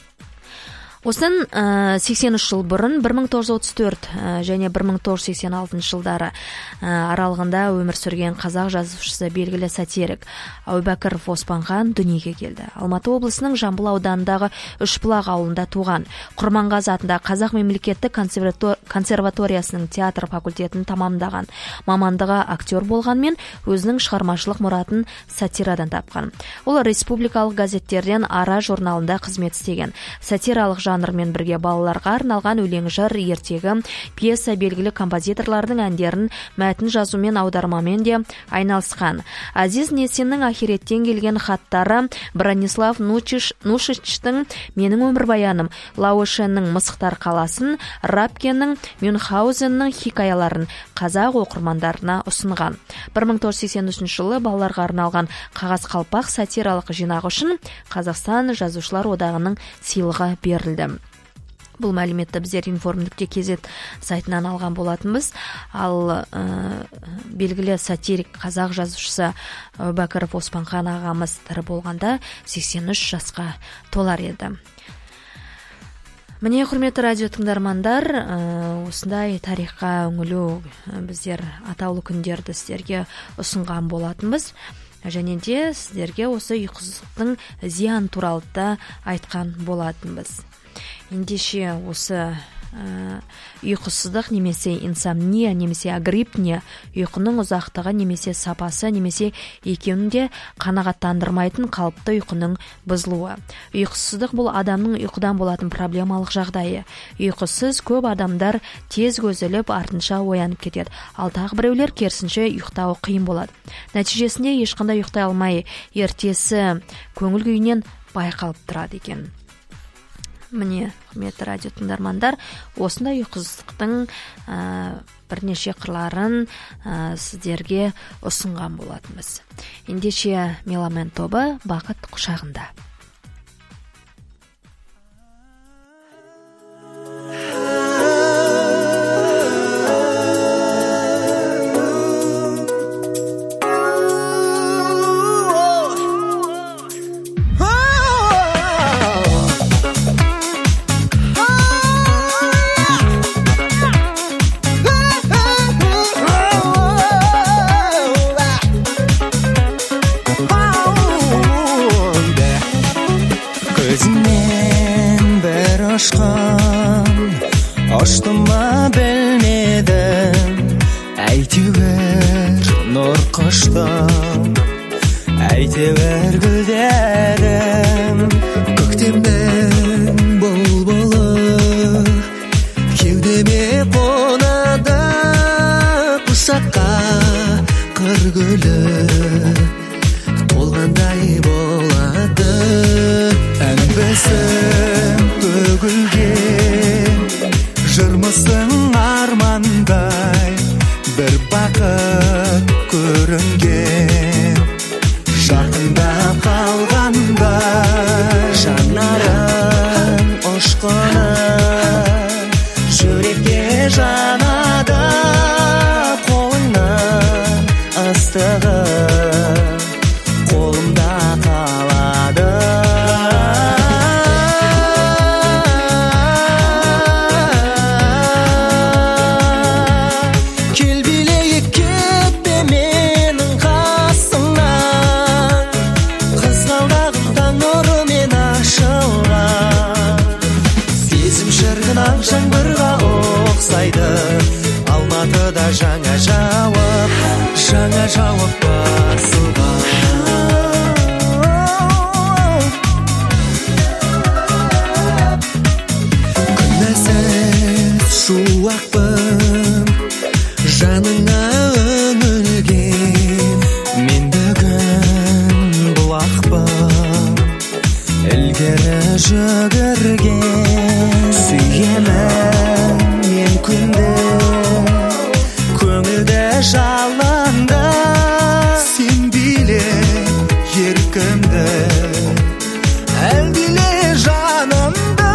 Осыдан 83 жыл бұрын 1934 және 1986 жылдары аралығында өмір сүрген қазақ жазушысы белгілі сатирик Әубәкіров Оспанхан дүниеге келді. Алматы облысының Жамбыл ауданындағы Үшбұлақ ауылында туған. Құрманғазы атындағы Қазақ мемлекеттік консерваториясының театр факультетін тамамдаған. Мамандығы актер болғанмен өзінің шығармашылық мұратын сатирадан тапқан. Ол республикалық газеттерден Ара журналында қызмет істеген. Сатиралық жанрмен бірге балаларға арналған өлең жыр, ертегі, пьеса, белгілі композиторлардың әндерін мәтін жазумен, аудармамен де айналысқан. Азиз Несиннің ахиреттен келген хаттары, Бронислав Нушичтің Менің өмірбаяным, Лаошеннің Мысықтар қаласын, Рапкеннің Мюнхгаузеннің хикаяларын қазақ оқырмандарына ұсынған. 1983 жылы балаларға арналған қағаз қалпақ сатиралық жинағы үшін Қазақстан жазушылар одағының сыйлығы берілді. Бұл мәліметті біздер Inform.kz сайтынан алған болатынбыз. Ал белгілі сатирик қазақ жазушысы Әубәкіров Оспанхан ағамыз тірі болғанда 83 жасқа толар еді. Міне, құрметті радио тыңдармандар, осындай тарихқа үңілу біздер атаулы күндерді сіздерге ұсынған болатынбыз. және де сіздерге осы ұйқысыздықтың зиян туралы да айтқан болатынбыз. Ендеше осы ұйқысыздық немесе инсомния немесе агрипния, ұйқының ұзақтығы немесе сапасы немесе екеуінде қанағаттандырмайтын қалыпты ұйқының бұзылуы. Ұйқысыздық бұл адамның ұйқыдан болатын проблемалық жағдайы. Ұйқысыз көп адамдар тез көзіліп артынша оянып кетеді, ал тағы біреулер керісінше ұйықтауы қиын болады. Нәтижесінде ешқандай ұйықтай алмай, ертесі көңіл күйінен байқалып тұрады екен. Міне, құрметті радио тыңдармандар, осындай ұйқысыздықтың бірнеше қырларын сіздерге ұсынған болатынбыз. Ендеше Меломен тобы бақыт құшағында.
Açtım mı bilmedim, әйтеуір нұр құштым, әйтеуір гүлдерім. Көктемнің бұлбұлы кеудеме қонады, құшаққа қыр гүлі толғандай болады. Әнбісім төгілген жырмысың армандай, бір бақыт көрінген жақында қалғандай. Жанарың ұшқыны жүрекке жанады, қолыңның ыстығы қолымда қалады. Алматыда жаңа жауып басылған. Күнәсіз шуақпын, жаныңа үңілген. Мен бүгін бұлақпын, ілгері жүгірген. Сүйемін мен күнді, көңілді жалынды. Сен биле еркімді, әлдиле жанымды.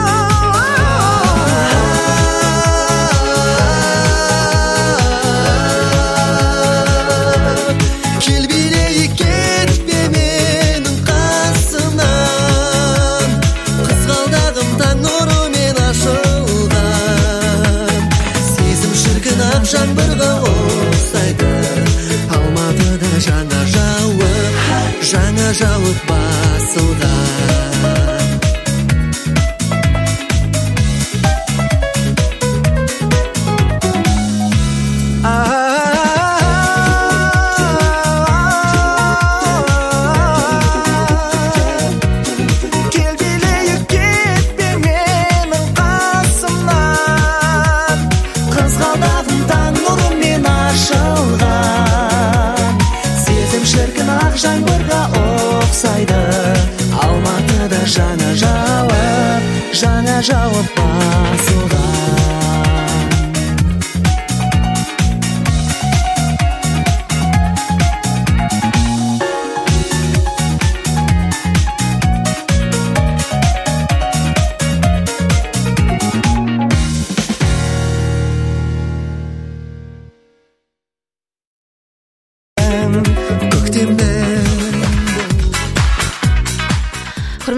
Кел билейік, кетпе менің қасымнан, қызғалдағым таң нұрымен ашылған. Сезім шіркін ақ жаңбырға ұқсайды, Алматыда жаңа жауып басылған. Кел билейік, кетпе менің қасымнан, қызғалдағым таң нұрымен ашылған. Сезім шіркін ақ жаңбырға ұқсайды, Алматыда жаңа жауып басылған.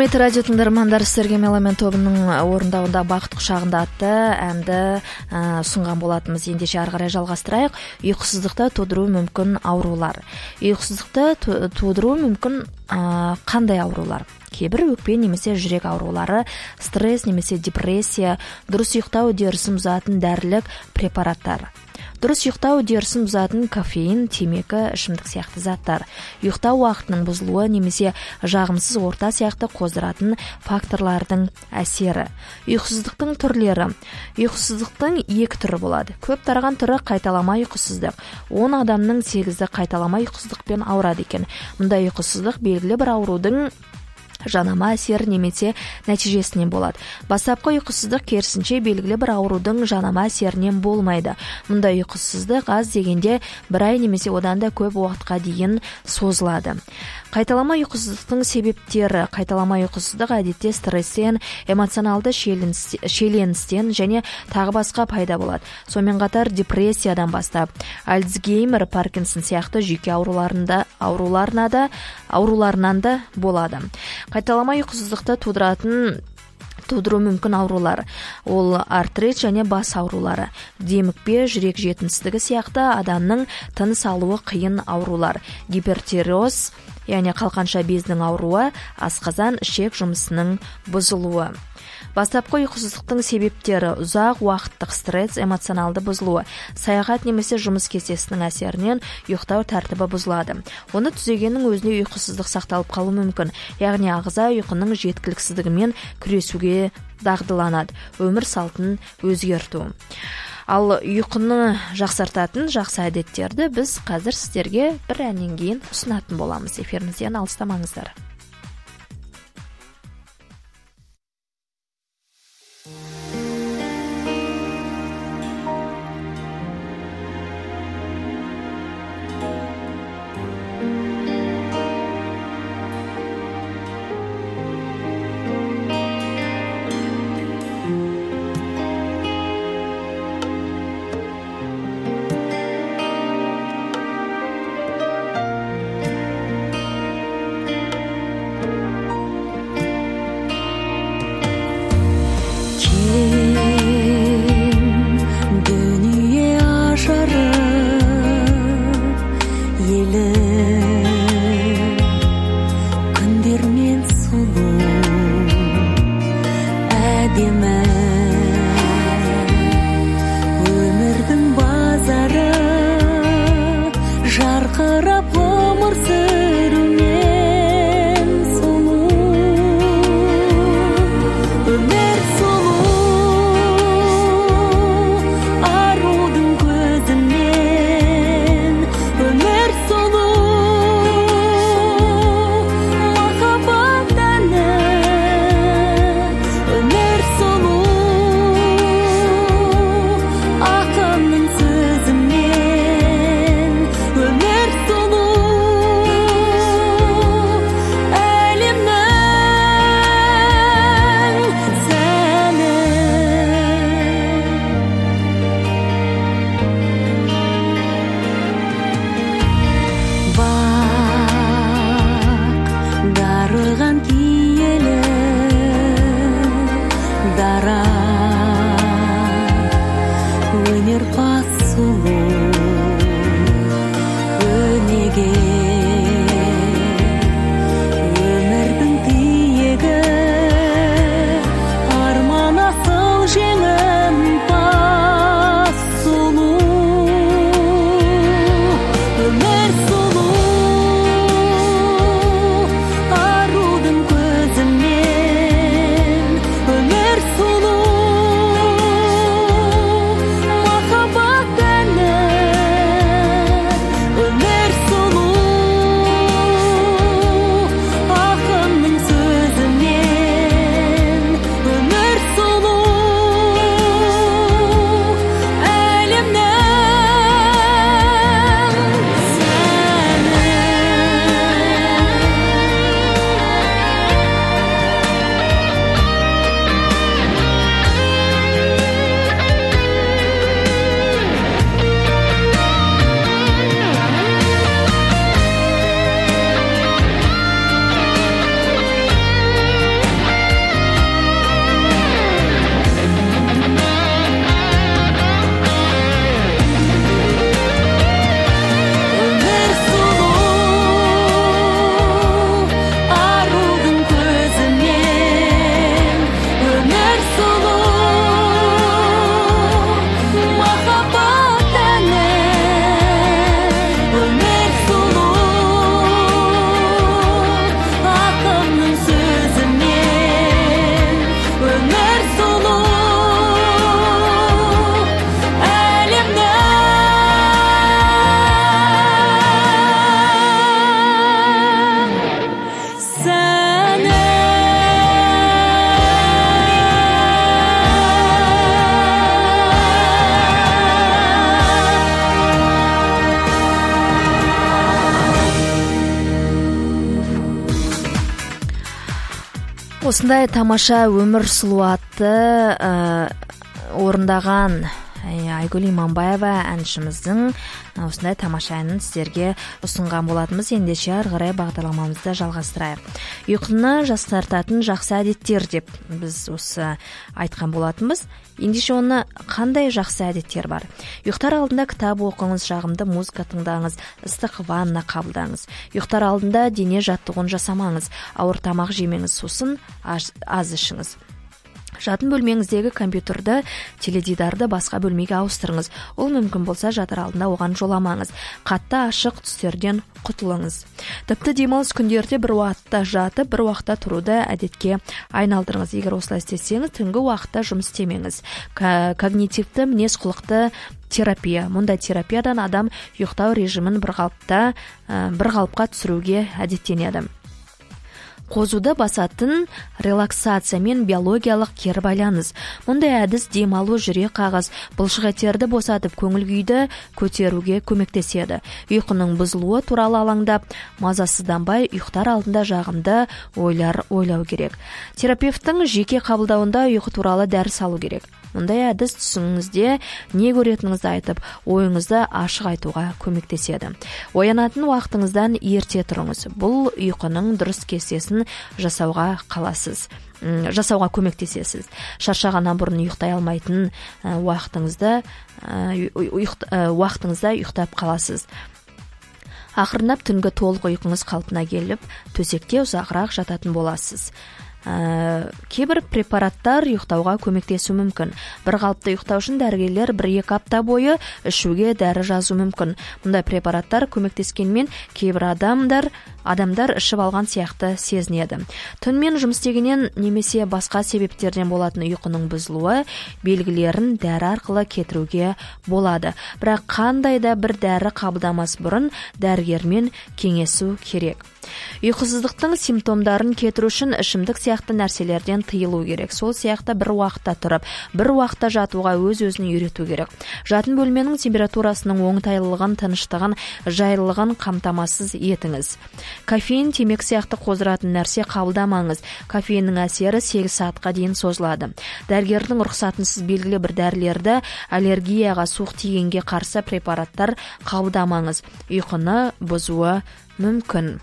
Құрметті радио тыңдармандар, сіздерге Меломен тобының орындауында Бақыт құшағында атты әнді ұсынған болатынбыз. Ендеше ары қарай жалғастырайық. Ұйқысыздықты тудыруы мүмкін аурулар. Ұйқысыздықты тудыруы мүмкін қандай аурулар? Кейбір өкпе немесе жүрек аурулары, стресс немесе депрессия, дұрыс ұйықтау үдерісін бұзатын дәрілік препараттар. Дұрыс ұйықтау үдерісін бұзатын кофеин, темекі, ішімдік сияқты заттар. Ұйықтау уақытының бұзылуы немесе жағымсыз орта сияқты қоздыратын факторлардың әсері. Ұйқысыздықтың түрлері. Ұйқысыздықтың екі түрі болады. Көп тараған түрі қайталама ұйқысыздық. 10 адамның 8-і қайталама ұйқысыздықпен ауырады екен. Мұндай ұйқысыздық белгілі бір аурудың жанама әсері немесе нәтижесінен болады. Бастапқы ұйқысыздық керісінше белгілі бір аурудың жанама әсерінен болмайды. Мұндай ұйқысыздық аз дегенде 1 ай немесе одан да көп уақытқа дейін созылады. Қайталама ұйқысыздықтың себептері. Қайталама ұйқысыздық әдетте стресстен, эмоционалды шиеленістен және тағы басқа пайда болады. Сонымен қатар депрессиядан бастап, Альцгеймер, Паркинсон сияқты жүйке ауруларынан да болады. Қайталама ұйқысыздықты тудыру мүмкін аурулар. Ол артрит және бас аурулары, демікпе, жүрек жетімсіздігі сияқты адамның тыныс алуы қиын аурулар. Гипертиреоз, яғни қалқанша безінің ауруы, асқазан, ішек жұмысының бұзылуы. Бастапқы ұйқысыздықтың себептері: ұзақ уақыттық стресс, эмоционалды бұзылуы, саяхат немесе жұмыс кестесінің әсерінен ұйықтау тәртібі бұзылады. Оны түзегеннің өзіне ұйқысыздық сақталып қалуы мүмкін, яғни ағза ұйқының жеткіліксіздігімен күресуге дағдыланады. Өмір салтын өзгерту. Ал ұйқыны жақсартатын жақсы әдеттерді біз қазір сіздерге бір әннен кейін ұсынатын боламыз. Эфирімізден алыстамаңыздар.
Mахаббат
осындай тамаша өмір сұлу атты орындаған Айгүл Иманбаева әншіміздің осындай тамаша әнін сіздерге ұсынған болатынбыз. Ендеше ары қарай бағдарламамызды жалғастырайық. Ұйқыны жақсартатын жақсы әдеттер деп біз осы айтқан болатынбыз. Ендеше оны қандай жақсы әдеттер бар? Ұйықтар алдында кітап оқыңыз, жағымды музыка тыңдаңыз, ыстық ванна қабылдаңыз. Ұйықтар алдында дене жаттығуын жасамаңыз, ауыр тамақ жемеңіз, сусын аз ішіңіз. Жатын бөлмеңіздегі компьютерді, теледидарды басқа бөлмеге ауыстырыңыз. Ол мүмкін болса жатар алдында оған жоламаңыз. Қатты ашық түстерден құтылыңыз. Тіпті демалыс күндерде бір уақытта жатып, бір уақытта тұруды әдетке айналдырыңыз. Егер осылай істесеңіз, түнгі уақытта жұмыс істемеңіз. Когнитивті мінез құлықты терапия. Мұндай терапиядан адам ұйықтау режимін бір қалыпқа түсіруге әдеттенеді. Қозуды басатын релаксация мен биологиялық кері байланыс. Мұндай әдіс демалу, жүрек қағыс, бұлшық еттерді босатып, көңіл күйді көтеруге көмектеседі. Ұйқының бұзылуы туралы алаңдап, мазасызданбай, ұйықтар алдында жағымды ойлау керек. Терапевттің жеке қабылдауында ұйқы туралы дәріс алу керек. Мұндай әдіс түсіңізде не көретініңізді айтып, ойыңызды ашық айтуға көмектеседі. Оянатын уақытыңыздан ерте тұрыңыз. Бұл ұйқының дұрыс кестесін жасауға көмектесесіз. Шаршағаннан бұрын ұйықтай алмайтын уақытыңызда ұйықтап қаласыз. Ақырындап түнгі толық ұйқыңыз қалпына келіп, төсекте ұзағырақ жататын боласыз. Кейбір препараттар ұйықтауға көмектесу мүмкін. Бір қалыпты ұйықтау үшін дәрігерлер 1-2 апта бойы ішуге дәрі жазу мүмкін. Мұндай препараттар көмектескенмен кейбір адамдар ішіп алған сияқты сезінеді. Түнмен жұмыс істегеннен немесе басқа себептерден болатын ұйқының бұзылуы белгілерін дәрі арқылы кетіруге болады. Бірақ қандай да бір дәрі қабылдамас бұрын дәрігермен кеңесу керек. Ұйқысыздықтың симптомдарын кетіру үшін ішімдік сияқты нәрселерден тыйылу керек. Сол сияқты бір уақытта тұрып, бір уақытта жатуға өз-өзін үйрету керек. Жатын бөлменің температурасының оңтайлылығын, тыныштығын, жайлылығын қамтамасыз етіңіз. Кофеин, темекі сияқты қоздыратын нәрсе қабылдамаңыз. Кофеиннің әсері 8 сағатқа дейін созылады. Дәрігердің рұқсатынсыз белгілі бір дәрілерді, аллергияға, суық тигенге қарсы препараттар қабылдамаңыз. Ұйқыны бұзуы мүмкін.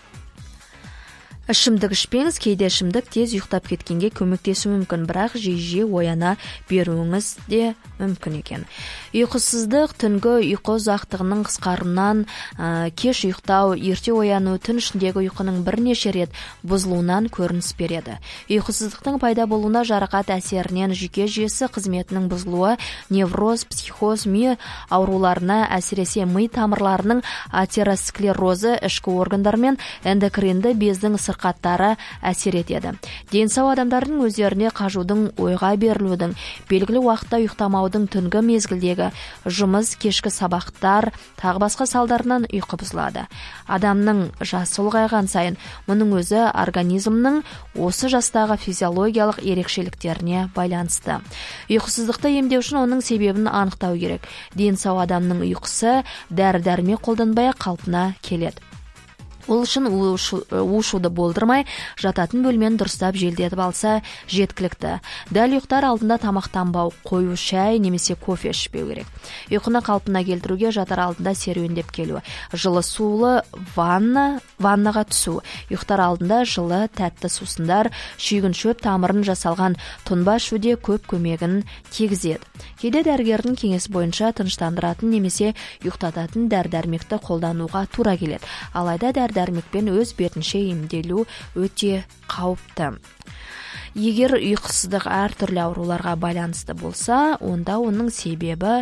Ішімдік ішпеңіз, кейде ішімдік тез ұйықтап кеткенге көмектесу мүмкін, бірақ жиі ояна беруіңіз де мүмкін екен. Ұйқысыздық түнгі ұйқы ұзақтығының қысқаруынан, кеш ұйықтау, ерте ояну, түн ішіндегі ұйқының бірнеше рет бұзылуынан көрініс береді. Ұйқысыздықтың пайда болуына жарақат әсерінен жүйке жүйесі қызметінің бұзылуы, невроз, психоз, ми ауруларына, әсіресе ми тамырларының атеросклерозы, ішкі органдар мен эндокринді бездің сырқаттары әсер етеді. Денсау адамдардың өздеріне қажудың, ойға берілудің, белгілі уақытта ұйықтамаудың, түнгі мезгілдегі жұмыс, кешкі сабақтар, тағы басқа салдарынан ұйқы бұзылады. Адамның жасы ұлғайған сайын мұның өзі организмнің осы жастағы физиологиялық ерекшеліктеріне байланысты. Ұйқысыздықты емдеу үшін оның себебін анықтау керек. Денсау адамның ұйқысы дәрі-дәрмек қолданбай қалпына келеді. Ол үшін у-шуды болдырмай, жататын бөлмені дұрыстап желдетіп алса жеткілікті. Дәл ұйықтар алдында тамақтанбау, қою шай немесе кофе ішпеу керек. Ұйқыны қалпына келтіруге жатар алдында серуендеп келу. Жылы сулы ваннаға түсу. Ұйықтар алдында жылы тәтті сусындар, шүйгін шөп тамырын жасалған тұнба ішуде көп көмегін тигізеді. Кейде дәрігердің кеңесі бойынша тыныштандыратын немесе ұйықтататын дәрі-дәрмекті қолдануға тура келеді. Алайда дәрі-дәрмекпен өз бетінше емделу өте қауіпті. Егер ұйқысыздық әртүрлі ауруларға байланысты болса, онда оның себебі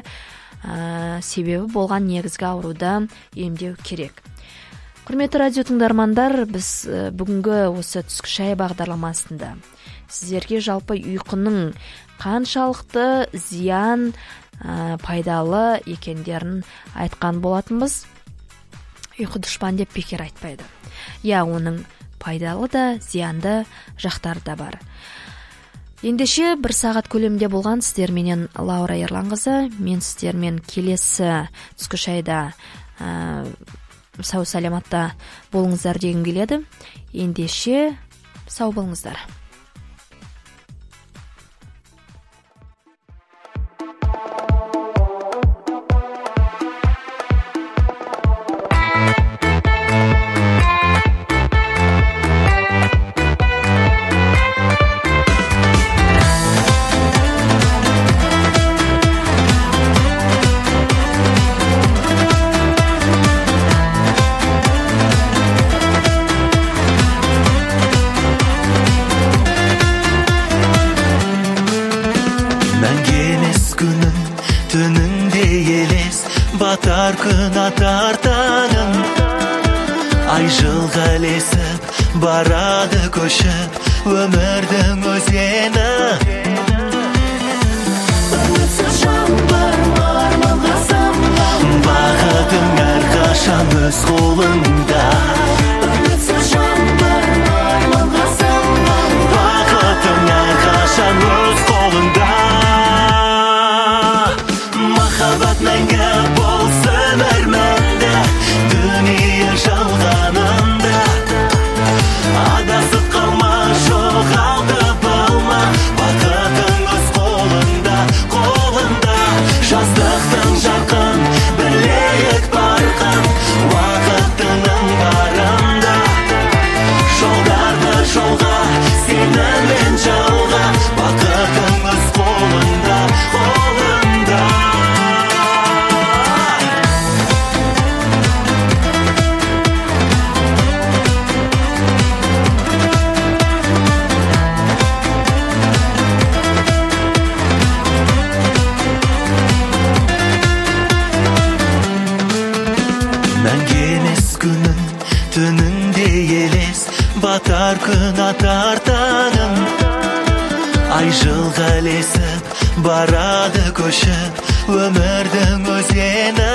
болған негізгі ауруды емдеу керек. Құрметті радио тыңдармандар, біз бүгінгі осы түскі шай бағдарламасында сіздерге жалпы ұйқының қаншалықты зиян пайдалы екендерін айтқан болатынбыз. Ұйқы дұшпан деп бекер айтпайды. Оның пайдалы да, зиянды жақтары да бар. Ендеше 1 сағат көлемінде болған сіздерменен Лаура Ерланқызы, мен сіздермен келесі түскі шайда сау саламатта болыңыздар дегім келеді. Ендеше сау болыңыздар.
елес батар күн атар таңым ай жылға ілесіп барады көшіп өмірдің өзені
үмітсіз жаңбыр арманға самғап
бақытың әрқашан өз қолыңда
үмітсіз жаңбыр арманға самғап
бақытың әрқашан өз қолыңда махаббат мәңгі болсын арманда дүние жалғанында адасып қалма жоғалтып алма бақытың өз қолыңда жастықтың жарқын білейік барқын уақытының барында жолдарды жолға сенімен жалға бақытың өз қолыңда батар күн атар таңым ай жылға ілесіп барады көшіп өмірдің өзені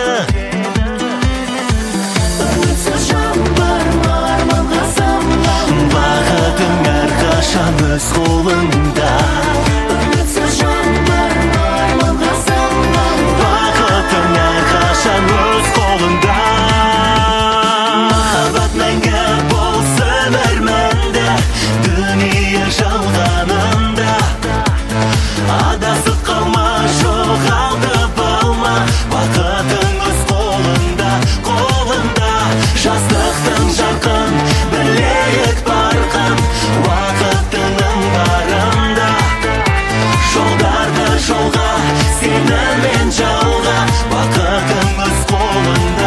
үмітсіз жаңбыр арманға самғап
бақытың әрқашан өз қолыңда
үмітсіз жаңбыр арманға самғап
бақытың әрқашан өз қолыңда махаббат мәңгі болсын арманда дүние жалғанында адасып қалма жоғалтып алма бақытың өз қолыңда жастықтың жарқын білейік барқын уақытының барында жолдарды жолға сенімен жалға бақытың өз қолыңда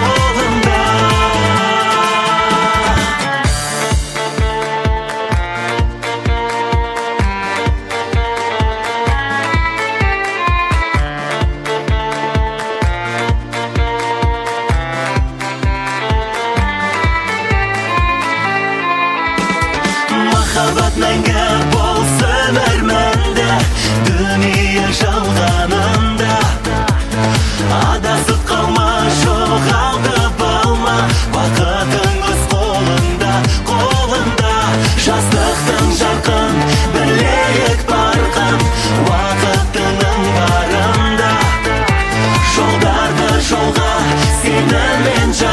махаббат мәңгі болсын арманда дүние жалғанында адасып қалма жоғалтып алма бақытың өз қолыңда жастықтың жарқын білейік барқын уақытының барында жолдарды жолға сенімен